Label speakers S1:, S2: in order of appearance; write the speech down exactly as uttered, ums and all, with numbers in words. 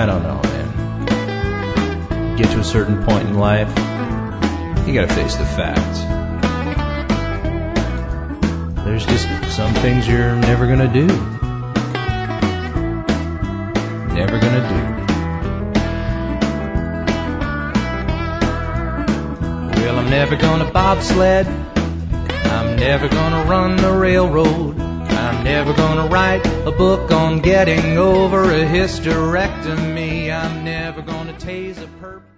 S1: I don't know, man. Get to a certain point in life, you gotta face the facts. There's just some things you're never gonna do. Never gonna do. Well, I'm never gonna bobsled. I'm never gonna run the railroad. I'm never gonna write a book on getting over a hysterectomy. I'm never gonna tase a perp.